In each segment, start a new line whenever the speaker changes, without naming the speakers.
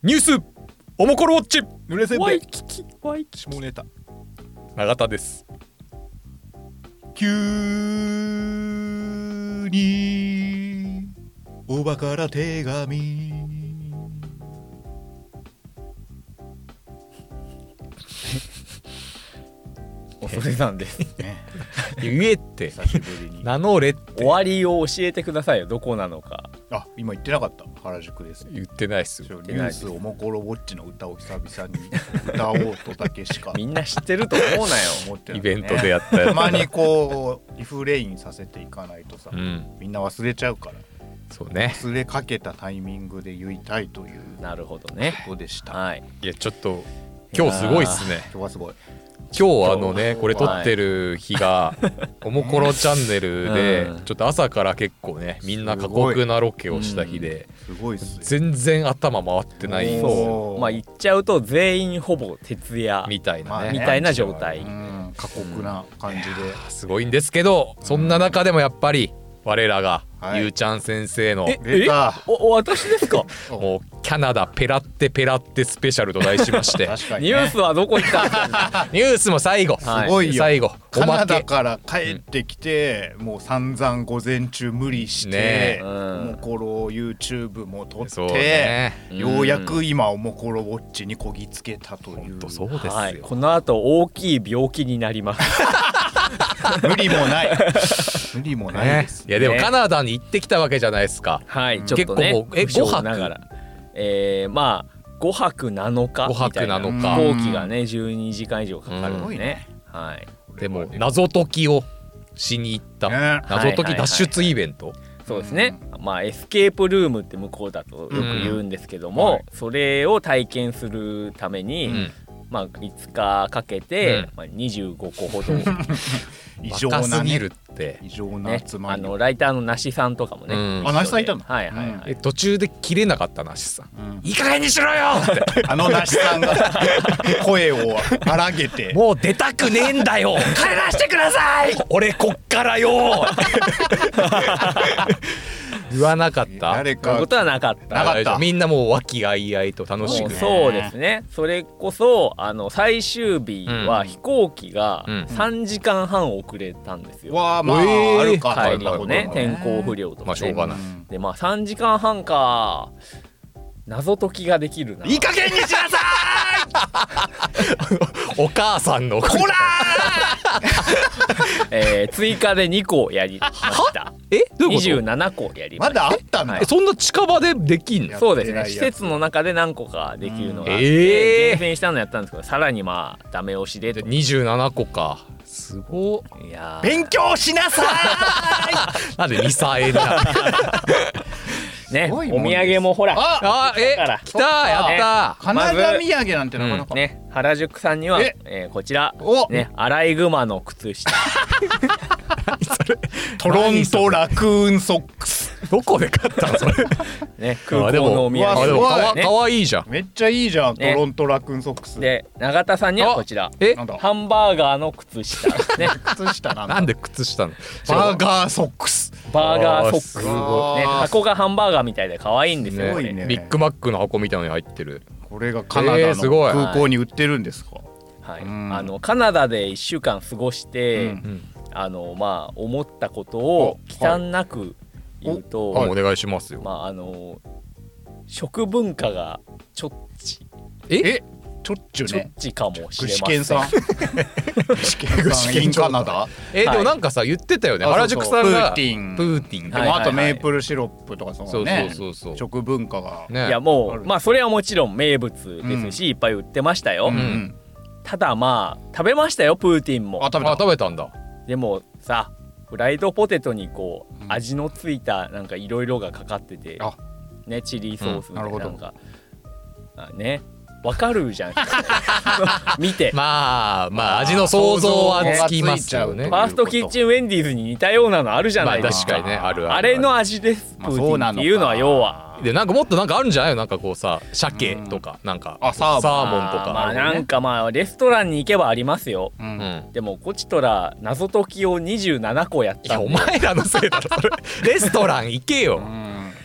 ニュースおもころウォッチ
濡れせんべい
ワイキキワイキ
下ネタ
永田です。
急におばから手紙
恐山です
ね
言えって
久しぶりに
名乗れって
終わりを教えてくださいよ、どこなのか。
あ、今言ってなかった。原宿です。
言ってないっすよ。
ニュースおもころウォッチの歌を久々に歌おうとだけしか
みんな知ってると思うなよ
思ってない、ね、
イベントでやったやつ
たまにこうリフレインさせていかないとさ、
うん、
みんな忘れちゃうから
そうね、
忘れかけたタイミングで言いたいという
なるほどね。
ことでした。
はい。
いやちょっと今日すごいっすね。
今日はすごい。
今日これ撮ってる日がおもころチャンネルでちょっと朝から結構ねみんな過酷なロケをした日で、
すごいっすね。
全然頭回ってないんですよ。
そう、まあ言っちゃうと全員ほぼ徹夜
みたいなね、
みたいな状態。
過酷な感じで、
すごいんですけど、そんな中でもやっぱり我らがゆうちゃん先生の
出た
私ですか
もうキャナダペラってペラってスペシャルと題しまして
確かにね、
ニュースはどこ行ったんですか
ニュースも最後、
はい
すごいよ。
最後
カナダ
おまけ
から帰ってきて、もう散々午前中無理して、
ね
おもころ YouTube も撮
そう
って、
ね、
ようやく今おもころウォッチにこぎつけたという。
ほんとそうですよ、
はい、この後大きい病気になります
無理もない無理もない
ね
です、
いやでもカナダに行ってきたわけじゃないですか。
はいちょっとね
結構もう
不詳
5泊
ながらまあ5泊7日みたいな、
5泊7日
飛行機がね12時間以上かかるんでね、はい
でも謎解きをしに行った
ね
謎解き脱出イベント、
そうですね、まあエスケープルームって向こうだとよく言うんですけども、
はい
それを体験するために、
うん
まあ5日かけて、
うん
まあ、25個ほど
異常
若
なね
すぎるって
異常な
ね
集まり、
ライターの梨さんとかもね、
うん
あ梨さんいたの
はいはいはい、
途中で切れなかったなしさん、
うん
いい加減にしろよって
あの梨さんが声を荒げて
もう出たくねえんだよ帰らしてください俺こっからよ言わなかった
誰か
そういうことはなかった
なかった
みんなもう和気あいあいと楽しくね
そうですね。それこそ最終日は飛行機が
うん
3時間半遅れたんですよ、
わあまあ、あるか
帰りのね天候不良とかね、
まあしょうがない
でまあ3時間半か謎解きができるな。
いい加減にしなさいお母さんのこら
追加で2個やりました
どういうこと
27個やりま
ま
した
だあったんだ、
はい
そんな近場でできんの
そうですね、
やってないやつ
施設の中で何個かできるのがあっ
うん
て、厳選したのやったんですけど、さらにまあダメ押しでと。
27個かすごっ
いやー
勉強しなさ
なんでミサエな
ね、お土
すごいもんです
産もほら
あ
だから
来たやった
カナダ土産なんてなかなか、
ね、原宿さんには、こちら
お、
ね、アライグマの靴下
トロントラクーンソックス
どこで買ったのそれ
ね、空港のお土
あ
産
あでも
ね
かわいいじゃん
めっちゃいいじゃん、
ね
トロントラクーンソックス
で永田さんにはこちら
え
なんだ
ハンバーガーの靴下ね
靴下なんだ
なんで靴下の
バーガーソックス
バーガーソックス、
す
ごい
ね、箱がハンバーガーみたいで可愛いんですよ、これ
すごいね
ビッグマックの箱みたいなのに入ってる
これがカナダ
すごい
の空港に売ってるんですか、
はい、
うん
カナダで1週間過ごして、
うん
まあ思ったことを忌憚なく言うと、
お願いしますよ
まあ食文化がちょっち
えちょっちゅね
かもし
具
れません。
志堅さん具志堅さんインカナダ
でもなんかさ言ってたよね
あ
原宿さんが
プーティン
プーティン
で
はい
もあとメープルシロップとかそ
そう
のね
そうそうそう
食文化が
ね
いやも
ある
うまあそれはもちろん名物ですし、いっぱい売ってましたよ、
うん
ただまあ食べましたよプーティンも。
あ食べた
食べたんだ
でもさフライドポテトにこう、
うん
味のついたなんかいろいろがかかってて
あ
ねチリソースみたい
うんなるほど
ななんか、ねわかるじゃん見て、
まあ味の想像はつきますよね
ファーストキッチンウェンディーズに似たようなのあるじゃ
まあ
ないですか、
確かにねある
あれの味ですプ
まあ
ーテ
そうなのか
ィンっていうのは要は。
でなんかもっとなんかあるんじゃないのなんかこうさ鮭とかなんか
あサーモン
モンとか
まあなんかまあレストランに行けばありますよ。
う
うんん
でもこちとら謎解きを27個やっ
いやお
たんで
前らのせいだろそれレストラン行けよ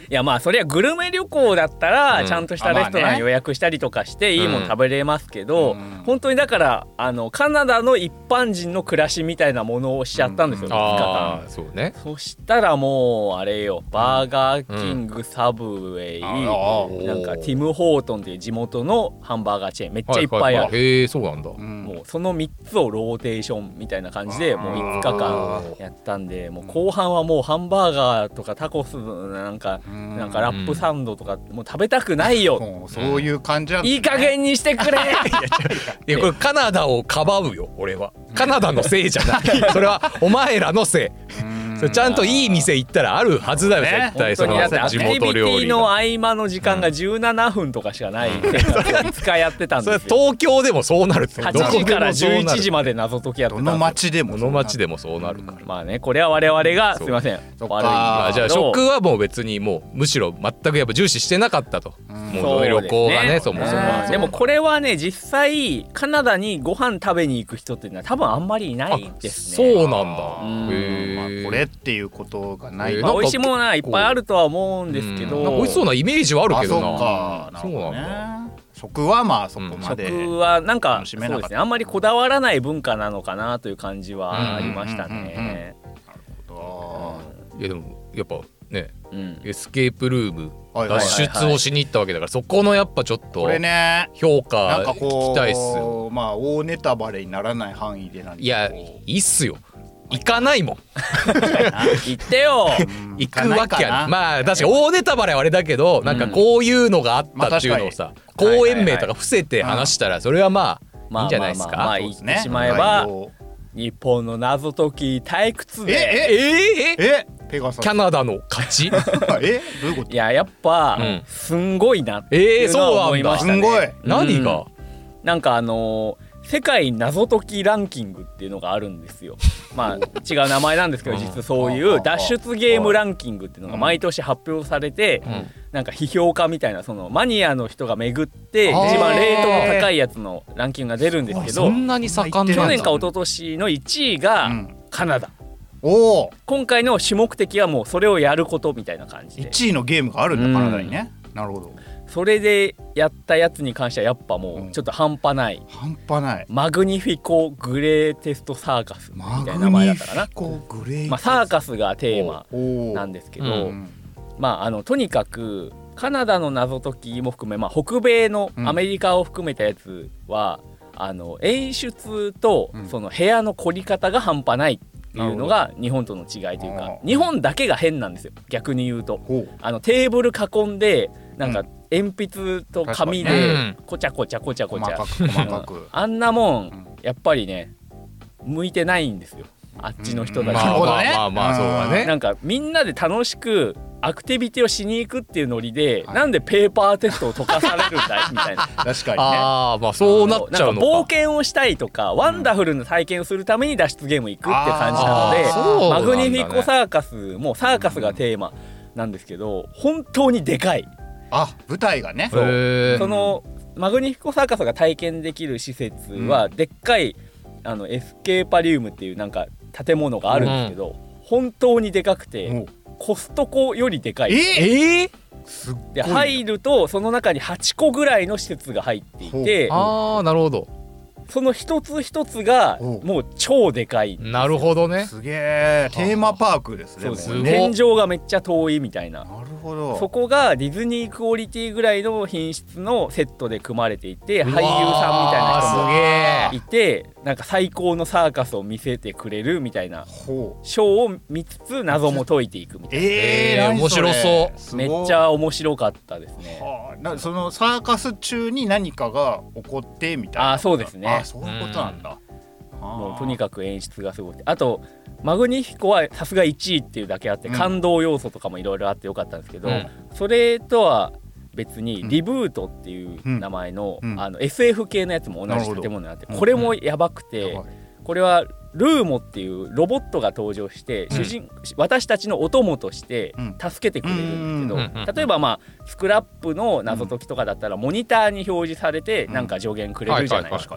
いやまあそりゃグルメ旅行だったらちゃんとしたレストラン予約したりとかしていいもの食べれますけど、本当にだからカナダの一般人の暮らしみたいなものをしちゃったんですよ、3日間。
そうね。
そしたらもうあれよ、バーガーキング、サブウェイ、なんかティム・ホートンっていう地元のハンバーガーチェーンめっちゃいっぱいある。
へえ、そうなんだ。
もうその3つをローテーションみたいな感じでもう5日間やったんで、もう後半はもうハンバーガーとかタコスなんかラップサンドとかもう食べたくないよ、
そういう感じなんですね。
いい加減にしてくれ
いやこれカナダをかばうよ俺は。カナダのせいじゃないそれはお前らのせい。それちゃんといい店行ったらあるはずだよ、絶対。その地元料理
の合間の時間が17分とかしかない生活を5日やってたんですよ。
それ東京でもそうなるって。
8時から11時まで謎解きやってたんですよ。
どの町で
もそうなるから。
まあね、これは我々がすいません悪い。
じゃあ食はもう別にもうむしろ全くやっぱ重視してなかったと。もうその旅行がね、そもそも。
でもこれはね、実際カナダにご飯食べに行く人っていうのは多分あんまりいないですね。
そうなんだ。
これっていうことがない。
美味しいものはいっぱいあるとは思うんですけど、
美味しそうなイメージはあるけどな。
そうなんだ。食はまあそこまで、
食はなんかそうですね、あんまりこだわらない文化なのかなという感じはありましたね。
いやでもやっぱね、エスケープルーム脱出をしに行ったわけだから、そこのやっぱちょっと評価聞きたいっすよ。
まあ大ネタバレにならない範囲でなんで。
いやいいっすよ。行かないもん
行ってよ
行くわけや。まあ確か大ネタバレはあれだけど、なんかこういうのがあったっていうのをさ、公園名とか伏せて話したらそれはまあいいんじゃないですか。
まあ言ってしまえば日本の謎解き退屈で
ペガサス
キャナダの勝ち
どういうこと？
いややっぱすんごいなっていうのは思いましたね。
すんごい。
何が？
なんか世界謎解きランキングっていうのがあるんですよ。まあ違う名前なんですけど、実はそういう脱出ゲームランキングっていうのが毎年発表されて、なんか批評家みたいなそのマニアの人が巡って一番レートの高いやつのランキングが出るんですけど、
そんなに盛んなんだ。
去年か一昨年の1位がカナダ。今回の主目的はもうそれをやることみたいな感じで。
1位のゲームがあるんだ、カナダにね。なるほど。
それでやったやつに関してはやっぱもうちょっと半端ない、マグニフィコ・グレーテスト・サーカスみたいな名前だったかな。まあサーカスがテーマなんですけど、まあとにかくカナダの謎解きも含め、まあ北米のアメリカを含めたやつは、演出とその部屋の凝り方が半端ないっていうのが日本との違いというか、日本だけが変なんですよ、逆に言うと。テーブル囲んでなんか鉛筆と紙でこちゃこちゃ細かくあんなもんやっぱりね向いてないんですよ、あっちの人たちは。
まあそうだね。
なんかみんなで楽しくアクティビティをしに行くっていうノリで、なんでペーパーテストを解かされるんだいみたいな。
確かにね。
まあそうなっちゃうのか。
冒険をしたいとかワンダフルな体験をするために脱出ゲーム行くって感じなので、マグニフィコサーカスもサーカスがテーマなんですけど、本当にでかい。
舞台がね。
そのマグニフィコサーカスが体験できる施設はでっかいエスケーパリウムっていうなんか建物があるんですけど、本当にでかくてコストコよりでかい。で入るとその中に8個ぐらいの施設が入っていて、
なるほど。
その一つ一つがもう超でかい。
なるほどね。
すげえテーマパークですね。
天井がめっちゃ遠いみたいな。
なるほど。
そこがディズニークオリティぐらいの品質のセットで組まれていて、俳優さんみたいな人もいて、なんか最高のサーカスを見せてくれるみたいなショーを見つつ謎も解いていくみたいな。
面白そう。
めっちゃ面白かったですね。
そのサーカス中に何かが起こってみたいな。
そうですね。
そういうことなんだ。
もうとにかく演出がすごい。あとマグニフィコはさすが1位っていうだけあって、感動要素とかもいろいろあってよかったんですけど、それとは別にリブートっていう名前の、SF 系のやつも同じ建物にあって、これもやばくて、これはルーモっていうロボットが登場して、私たちのお供として助けてくれるんですけど、例えばまあスクラップの謎解きとかだったらモニターに表示されてなんか助言くれるじゃないですか。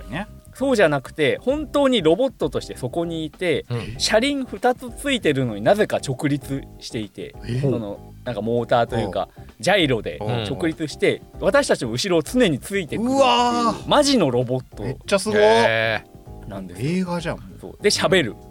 そうじゃなくて本当にロボットとしてそこにいて、車輪2つついてるのになぜか直立していて、そのなんかモーターというかジャイロで直立して私たちの後ろを常についてくるっていうマジのロボット
めっちゃすごい
なんです。
映画じゃん。
そうで喋る、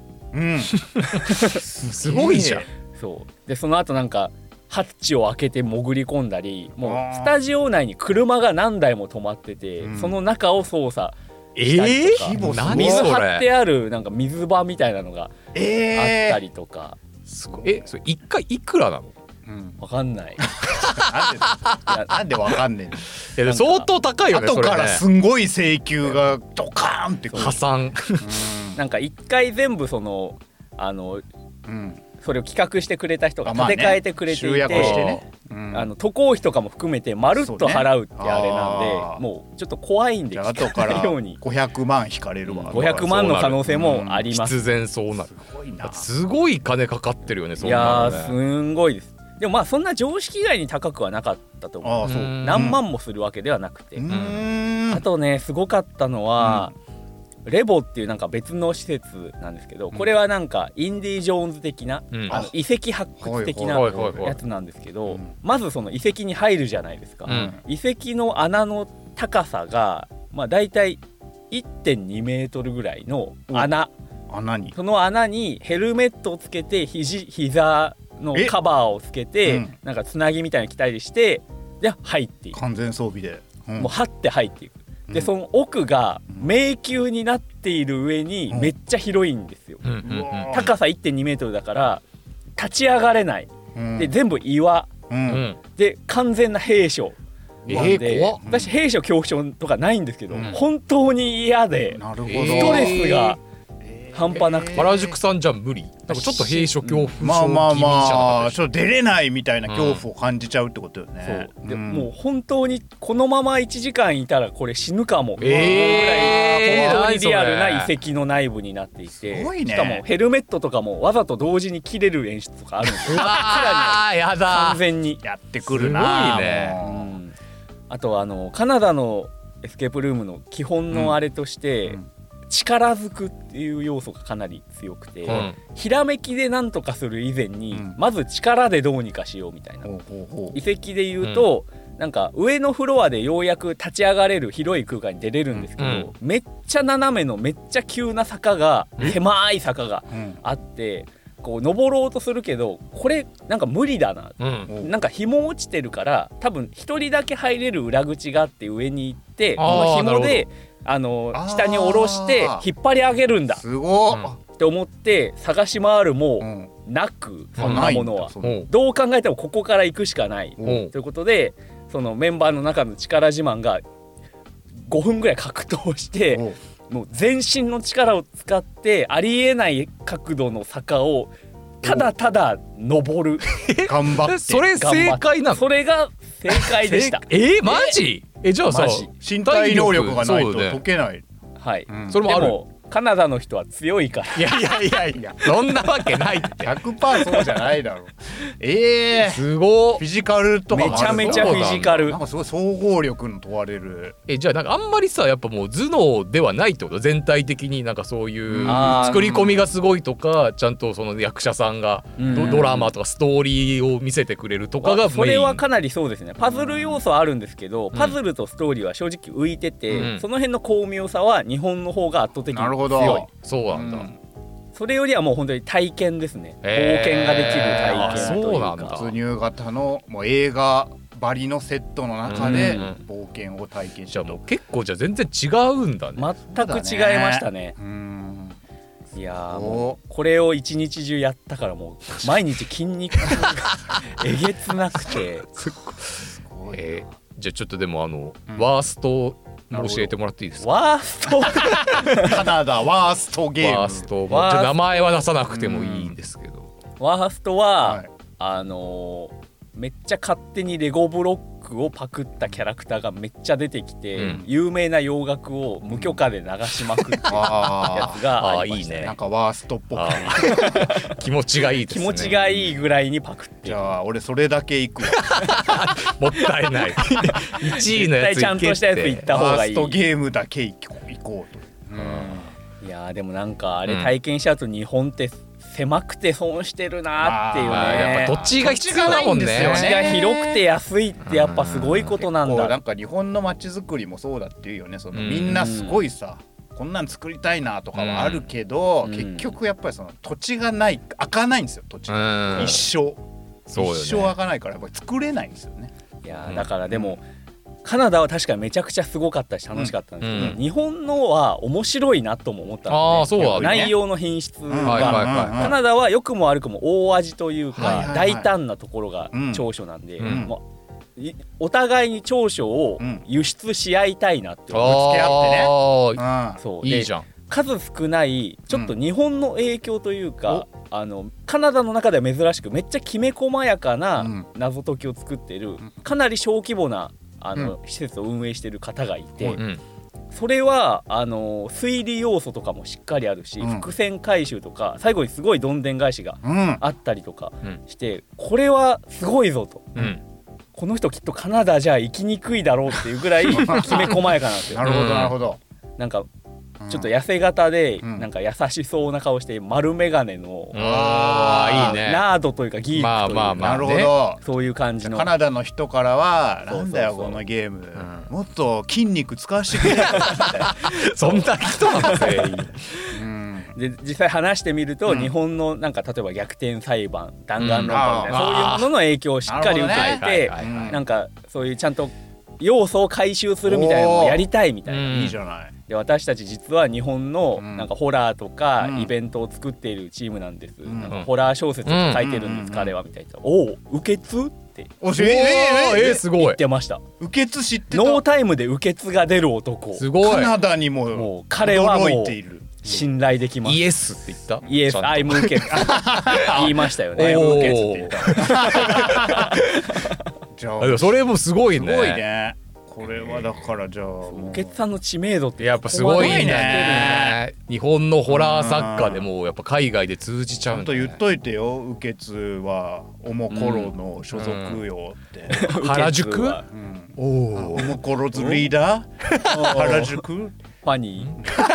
すごいじゃん。
そうでその後なんかハッチを開けて潜り込んだり、もうスタジオ内に車が何台も止まってて、その中を操作したりとか、水張ってあるなんか水場みたいなのがあったりとか、
すごい。それ1回いくらなの？
わかんない。
なんでわかんね
えの。相当高いよね。
後からすんごい請求がドカーンって
破産。
なんか1回全部そのそれを企画してくれた人が立て替えてくれていて、渡航費とかも含めてまるっと払うってあれなんで、もうちょっと怖いんで
後から500万引かれるわ。
500万の可能性もあります。
必然そうなる。すごい金かかってるよね。
いやすんごいです。でもまあそんな常識外に高くはなかったと思う。何万もするわけではなくて、あとねすごかったのはレボっていうなんか別の施設なんですけど、これはなんかインディ・ジョーンズ的な遺跡発掘的なやつなんですけど、まずその遺跡に入るじゃないですか。遺跡の穴の高さがまあだいたい 1.2 メートルぐらいの穴に、その穴にヘルメットをつけて膝のカバーをつけてなんかつなぎみたいに着たりしてで入っていく。
完全装備で
もう張って入っていく。でその奥が迷宮になっている上にめっちゃ広いんですよ。高さ 1.2 メートルだから立ち上がれない。で全部岩で完全な閉所なんで、私閉所恐怖症とかないんですけど、本当に嫌でストレスが半端なくて、
原宿さんじゃ無理。なんかちょっと閉所恐怖症気味じゃな
まあちょっと出れないみたいな恐怖を感じちゃうってことよね。
そうでもう本当にこのまま1時間いたらこれ死ぬかもぐらい本当にリアルな遺跡の内部になっていて、しかもヘルメットとかもわざと同時に切れる演出とかあるんですよ。
やだ。
完全に
やってくるな。
すごいね。
あとカナダのエスケープルームの基本のあれとして、力ずくっていう要素がかなり強くて、ひらめきで何とかする以前に、まず力でどうにかしようみたいな。遺跡で言うと、なんか上のフロアでようやく立ち上がれる広い空間に出れるんですけど、めっちゃ斜めのめっちゃ急な坂が狭い坂があって、こう登ろうとするけどこれなんか無理だな、なんか紐落ちてるから多分一人だけ入れる裏口があって上に行ってこの紐で下に下ろして引っ張り上げるんだって思って探し回るもなく、そんなものはどう考えてもここから行くしかないということで、そのメンバーの中の力自慢が5分ぐらい格闘してもう全身の力を使ってありえない角度の坂をただただ登る。
頑張って。
それ正解なの？
それが正解でした。
マジ？じゃあさ
身体能力がないと解けない。
はい。
それもある。
でもカナダの人は強いから。
いやそんなわけないって。
100% そうじゃないだろう。
すごい。
フィジカルとか
めちゃめちゃフィジカル。
なんかすごい総合力の問われる。
じゃあなんかあんまりさやっぱもう頭脳ではないってこと？全体的になんかそういう作り込みがすごいとか、ちゃんとその役者さんがドラマとかストーリーを見せてくれるとかがメイン。
それはかなりそうですね。パズル要素はあるんですけど、パズルとストーリーは正直浮いてて、その辺の巧妙さは日本の方が圧倒的に強い。
そうなんだ。
それよりはもう本当に体験ですね。冒険ができる体験というか。
没入型のもう映画バリのセットの中で冒険を体験した。
じゃあもう結構じゃあ全然違うんだね。
全く違いましたね。いやもうこれを一日中やったからもう毎日筋肉がえげつなくて。
じゃあちょっとでもワースト教えてもらっていいですか？
ワースト
カナダワーストゲーム。
ワースト名前は出さなくてもいいんですけど、
ワーストは、めっちゃ勝手にレゴブロックをパクったキャラクターがめっちゃ出てきて、有名な洋楽を無許可で流しまくってるやつがありましたね。
なんかワーストっぽく
気持ちがいいですね。
気持ちがいいぐらいにパクって。
じゃあ俺それだけいくわ。
もったいない。1位のやつ
ちゃんとしたやついった方がいい。
ワーストゲームだけいこうと。
いやでもなんかあれ体験しちゃうと日本って狭くて損してるなっていうね。
やっぱ土地が必要だもんね。
土地が広くて安いってやっぱすごいことなんだ。
なんか日本の街づくりもそうだっていうよね。そのみんなすごいさ、こんなん作りたいなとかはあるけど、結局やっぱりその土地がない、開かないんですよ土地。一生開かないからやっぱり作れないんですよね。
いやだからでも。カナダは確かにめちゃくちゃすごかったし楽しかったんですけど、日本のは面白いなとも思ったんですね。内容の品質が、カナダは良くも悪くも大味というか大胆なところが長所なんで、お互いに長所を輸出し合いたいなって
ぶつけ合って
ね。そういいじゃん。
数少ないちょっと日本の影響というか、カナダの中では珍しくめっちゃきめ細やかな謎解きを作っているかなり小規模な施設を運営している方がいて、それは推理要素とかもしっかりあるし、伏線回収とか最後にすごいどんでん返しがあったりとかして、これはすごいぞと、この人きっとカナダじゃ生きにくいだろうっていうぐらいきめ細やかなんですよ。
なるほどなるほど。
なんかちょっと痩せ型でなんか優しそうな顔して丸眼鏡のナードというかギークというか、
なるほど、
そういう感じの
カナダの人からはなんだよこのゲーム、もっと筋肉使わせてくれよ
そんな人なん全
員で実際話してみると、日本のなんか例えば逆転裁判弾丸論破みたいな、そういうものの影響をしっかり受けて、なんかそういうちゃんと要素を回収するみたいなのをやりたいみたいな。
いいじゃない。
で私たち実は日本のなんかホラーとかイベントを作っているチームなんです、なんかホラー小説を書いてるんです、彼はみたいな。おお、受け継って
すごい
言ってました。
受け継知ってた。
ノータイムで受け継が出る男。
すごい。
カナダにも
彼はもう信頼できます。
イエスって言った？
イエス、アイム受け継言いましたよね。
受け継って言った。
じゃあそれもすごいね。
すごいね。これはだからじゃあ
受け継さんの知名度って
やっぱすごいね。日本のホラー作家でもやっぱ海外で通じちゃうんだね。
ちゃんと言っといてよ、受け継はおもころの所属よって。
原宿？
おもころズリーダー？原宿？フ
ァニ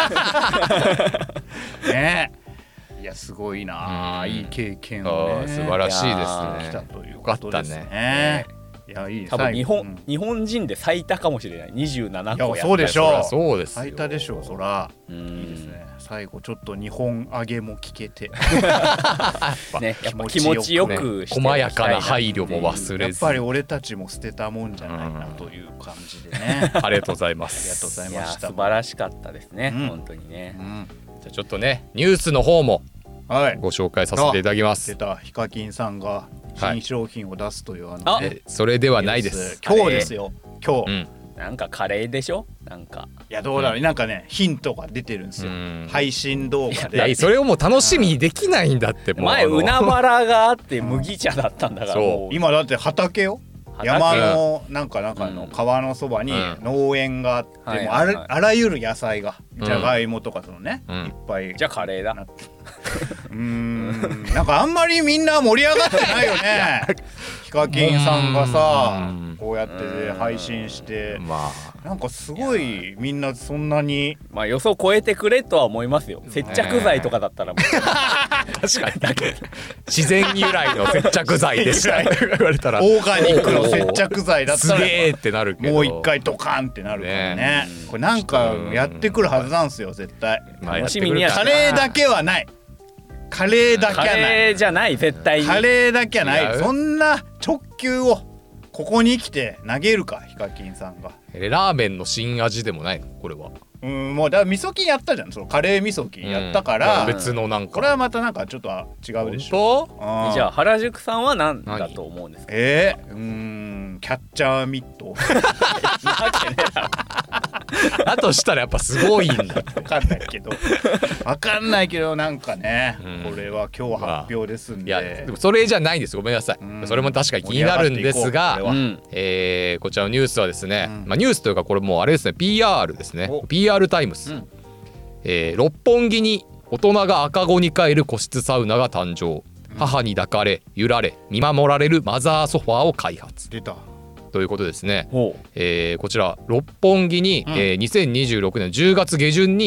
ー？ね。いやすごいな、いい経験をね。
素晴らしいですね。
来たということですね。いやいい。
多分日本人で最多かもしれない。27個やった。
そうでしょう。
そうです。
最多でしょう。そらいいですね。最後ちょっと日本揚げも聞けて
ね、やっぱ気持ちよくして
細やかな配慮も忘れず、
やっぱり俺たちも捨てたもんじゃないなという感じでね。
ありがとうございます。
ありがとうございました。
素晴らしかったですね、本当にね。
じゃあちょっとねニュースの方もご紹介させていただきます。
出たヒカキンさんが新商品を出すという
それではないです。
今日ですよ。今日。
なんかカレーでしょ。なんか
いやどうだろう、なんかねヒントが出てるんですよ。配信動画で。
いやそれをもう楽しみにできないんだって。
前海原があって麦茶だったんだから。
今だって畑よ。山のなんかの川のそばに農園があって、あらゆる野菜がじゃがいもとかそのねいっぱい。
じゃあカレーだ。
なんかあんまりみんな盛り上がってないよね。ヒカキンさんがさこうやって配信してなんかすごいみんなそんなに
予想超えてくれとは思いますよ。接着剤とかだったら
確かにだけ自然由来の接着剤でした言われたら
オーガニックの接着剤だったら
すげーってなるけど
もう一回ドカンってなるからね。これなんかやってくるはずなんですよ絶対。
楽しみに。
カレーだけはない。カレーだけはない。
カレーじゃない絶対に。
カレーだけはない。そんな直球をここに来て投げるかヒカキンさんが。
ラーメンの新味でもないのこれは。
もうだから味噌菌やったじゃん。そのカレー味噌菌やったから、
別のなんか
これはまたなんかちょっと違うでしょ。
じゃあ原宿さんは何だと思うんですか。
キャッチャーミット。
だとしたらやっぱすごいんだ。
分かんないけどなんかね、これは今日発表ですんで。
いやでもそれじゃないんです。ごめんなさい。それも確かに気になるんですが、こちらのニュースはですね、ニュースというかこれもうあれですね、 PR ですね。 PR タイムス、六本木に大人が赤子に帰る個室サウナが誕生。母に抱かれ揺られ見守られるマザーソファーを開発。
出た
ということですね。こちら六本木に、2026年10月下旬に、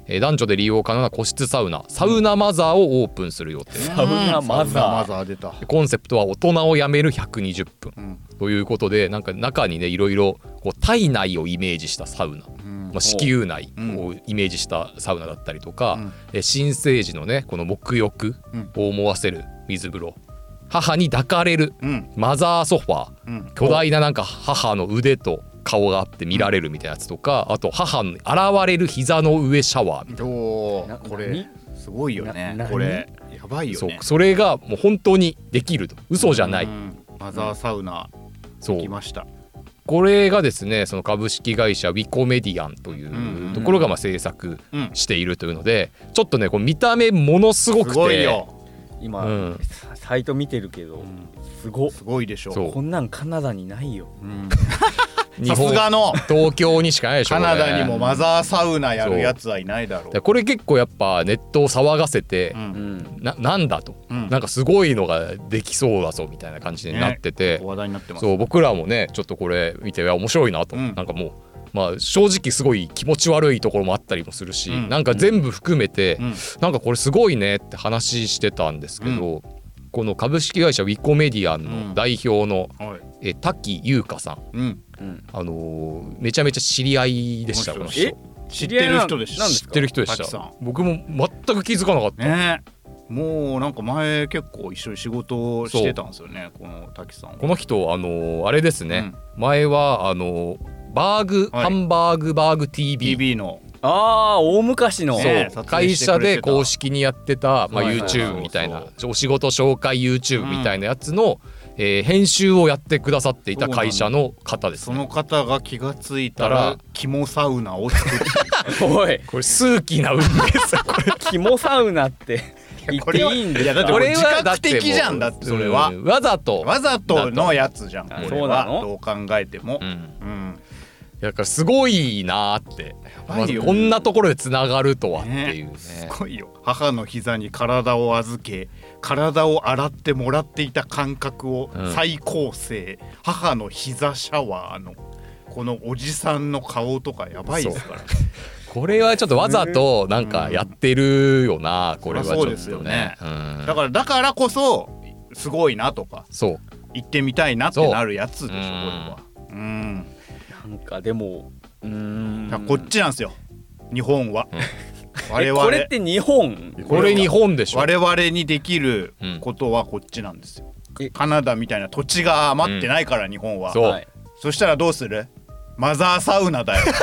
男女で利用可能な個室サウナマザーをオープンする予定。
サウナマザー
出た。
コンセプトは大人をやめる120分、ということで、なんか中にねいろいろこう体内をイメージしたサウナ、子宮内をイメージしたサウナだったりとか、新生児のねこの沐浴を思わせる水風呂、母に抱かれるマザーソファー、巨大ななんか母の腕と顔があって見られるみたいなやつとか、あと母に現れる膝の上シャワーみたいな。
これすごいよね。これやばいよね。
それがもう本当にできると、嘘じゃない。
マザーサウナできました。
これがですね、その株式会社ウィコメディアンというところが制作しているというので、ちょっとねこう見た目ものすごくて、すごいよ
今、サイト見てるけど、すごい
でしょ。
こんなんカナダにないよ。
さすがの
東京にしかないでしょ。
カナダにもマザーサウナやるやつはいないだろう。
これ結構やっぱネットを騒がせて、なんだと、なんかすごいのができそうだぞみたいな感じになってて、
話題になってます。
そう僕らもねちょっとこれ見て面白いなと、なんかもう正直すごい気持ち悪いところもあったりもするし、なんか全部含めて、なんかこれすごいねって話してたんですけど、この株式会社ウィコメディアンの代表の滝優香さん、めちゃめちゃ知り合いでした。この人
知ってる人でした。
知ってる人でした。僕も全く気づかなかった、
もうなんか前結構一緒に仕事をしてたんですよね、この滝さん。
この人あれですね、前はハンバーグ TV
の
大昔の
会社で公式にやってた、YouTube みたいなお仕事紹介 YouTube みたいなやつの、編集をやってくださっていた会社の方です、ね、
その方が気がついたら肝サウナを作って
おい
これ数奇な運命ですよ。これ
肝サウナって言っていいんだよ。
いやだってこれ自覚的じゃん。だってそれは
わざと
のやつじゃん。これはどう考えても。
だからすごいなーって、こんなところでつながるとはっていうね。
すごいよ。母の膝に体を預け、体を洗ってもらっていた感覚を再構成、母の膝シャワーのこのおじさんの顔とかやばいですから。
これはちょっとわざとなんかやってるよな、これはちょっとね。
そうですよね。だからこそすごいなとか、行ってみたいなってなるやつでしょ、これは。
なんかでも
こっちなんですよ、日本は。
我々これって日本？
これ日本でしょ。
我々にできることはこっちなんですよ。カナダみたいな土地が余ってないから、日本は。そしたらどうする？マザーサウナだよ。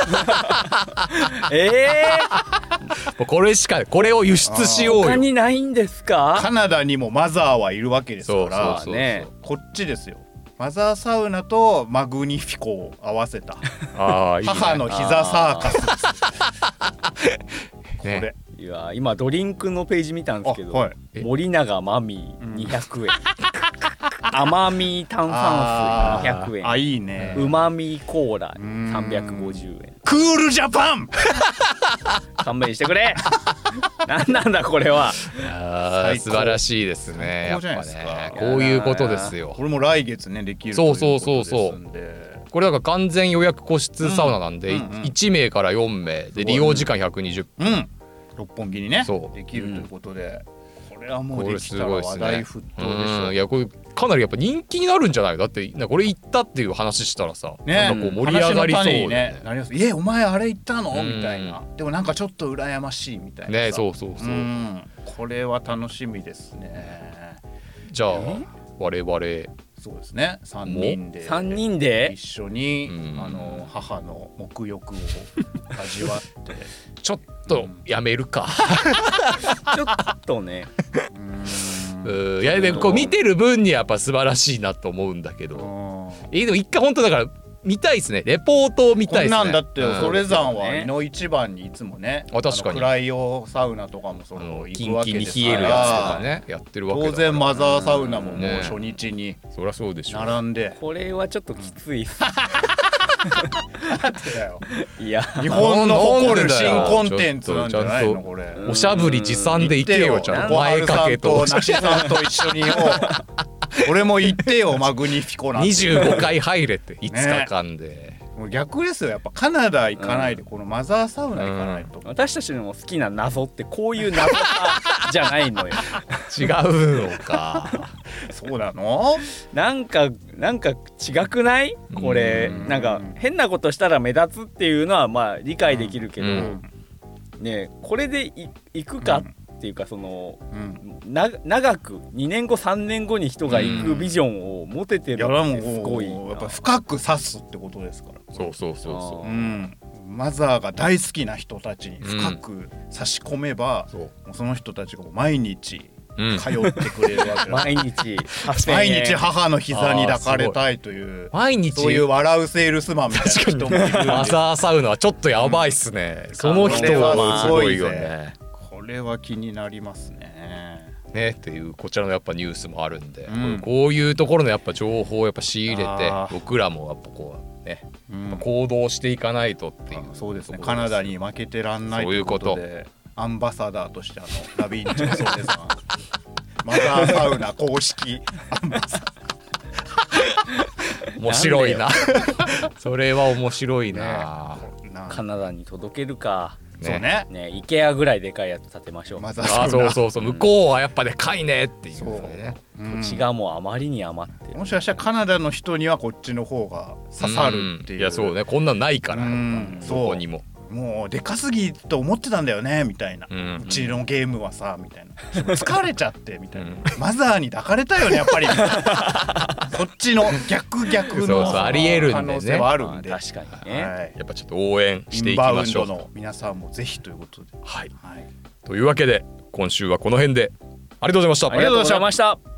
これを輸出しようよ。
他にないんですか？
カナダにもマザーはいるわけですから、こっちですよ。マザーサウナとマグニフィコを合わせた母の膝サーカスです。これ
いや今ドリンクのページ見たんですけど、森永マミー200円、甘み炭酸水200円、
いいね。
うまみコーラ350円。
クールジャパン
勘弁してくれ。なんなんだこれは。
素晴らしいですね。やっぱね、こういうことですよ。
これも来月ねできるということですんで。
これだから完全予約個室サウナなんで、1名から4名で利用時間120分、
六本木にねできるということで、これはもうできたら話題沸騰でしょ。
いやこれかなりやっぱ人気になるんじゃない？だってこれ行ったっていう話したらさ、なんかこう盛り上がりそうでね。
なります。お前あれ行ったのみたいな。でもなんかちょっと羨ましいみたいな
ね。そう。
これは楽しみですね。
じゃあ我々
そうですね、3人で一緒に、母の沐浴を味わって
ちょっとやめるか。
ちょっとね。
いやでもこう見てる分にはやっぱ素晴らしいなと思うんだけど、でも一回本当だから見たいですね。レポートを見たいですね。
こんなんだってそれ山はいの一番にいつもね、
確かに
クライオサウナとかもその行くわけですから、
キンキンに冷えるやつとかねやってるわけだから、
当然マザーサウナももう初日に
そりゃそうでしょ
並んで。
これはちょっときつい。
いや日本の誇る新コンテンツなんじゃないのこれ。
おしゃぶり持参で行けよ。ちゃんと前掛けと
梨さんと一緒に俺も行ってよマグニフィコなんて。
25回入れて5日間で。
もう逆ですよ、やっぱカナダ行かないでこのマザーサウナ行かないと、
私たちの好きな謎ってこういう謎じゃないのよ
違うのか
そうなの？
なんか違くないこれ？なんか変なことしたら目立つっていうのはまあ理解できるけど、ね、これで行くかっていうか、その、長く2年後3年後に人が行くビジョンを持ててるってすごいな。
やっぱ深く刺すってことですから。
そう、
マザーが大好きな人たちに深く差し込めば、もうその人たちが毎日通ってくれるわけ
毎日
母の膝に抱かれたいという、
毎日
そういう笑うセールスマンみたいな人もいるんで、
マザーサウナはちょっとやばいっすね、その人はすごいよね。
これは気になりますね。
っていうこちらのやっぱニュースもあるんで、こういうところのやっぱ情報をやっぱ仕入れて、僕らもやっぱこうね、行動していかないとっていう。
そうですね、カナダに負けてらんないということで、アンバサダーとしてダヴィンチもそうですがマザーサウナ公式アンバサダ
ー面白いなそれは面白いな。
カナダに届けるか。
そうね。
イケアぐらいでかいやつ建てましょう。
そう向こうはやっぱでかいねっていうね。
土地がもうあまりに余ってる。
もしかしたらカナダの人にはこっちの方が刺さるっていう。
いやそうね、こんなんないからそこにも。
もうでかすぎと思ってたんだよねみたいな、うちのゲームはさみたいな、疲れちゃってみたいな、マザーに抱かれたよねやっぱりそっちの逆の
ありえるんでね、
可能性はあるんで、
確かにね、
やっぱちょっと応援していきましょう。
インバウンドの皆さんもぜひということで、
というわけで今週はこの辺でありがとうございました。
ありがとうございました。